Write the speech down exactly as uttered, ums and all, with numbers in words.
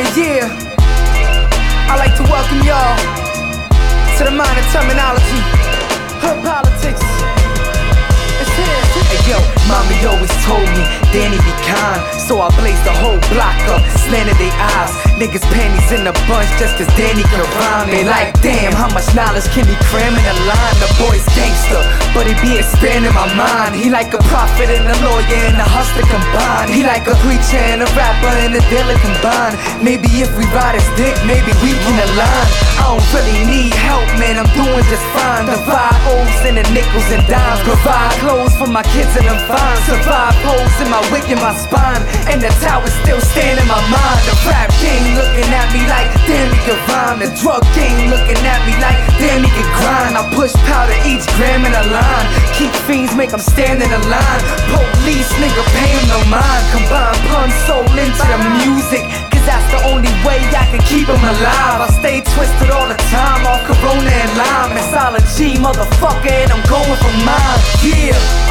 Yeah, I'd like to welcome y'all to the minor terminology. Her politics. It's here. Hey yo, mommy always told me, Danny be kind. So I blazed the whole block up, slanted they eyes. Niggas panties in a bunch just cause Danny can rhyme. They like, damn, how much knowledge can he cram in a line? The boy's gangster, but he be expanding my mind. He like a prophet and a lawyer and a hustler combined. He like a preacher and a rapper and a dealer combined. Maybe if we ride his dick, maybe we can align. I don't really need help, man, I'm doing just fine. Divide O's and the nickels and dimes. Provide clothes for my kids and I'm fine. Survive holes in my wig and my spine. And the tower still stand in my mind. The rap game looking at me like, damn, he can rhyme. The drug game looking at me like, damn, he can grind. I push powder each gram in a line. Keep fiends, make them stand in a line. Police, nigga, pay him no mind. Combine pun soul into the music, cause that's the only way I can keep him alive. I stay twisted all the time off Corona and Lime. It's all a G, motherfucker, and I'm going for mine. Yeah.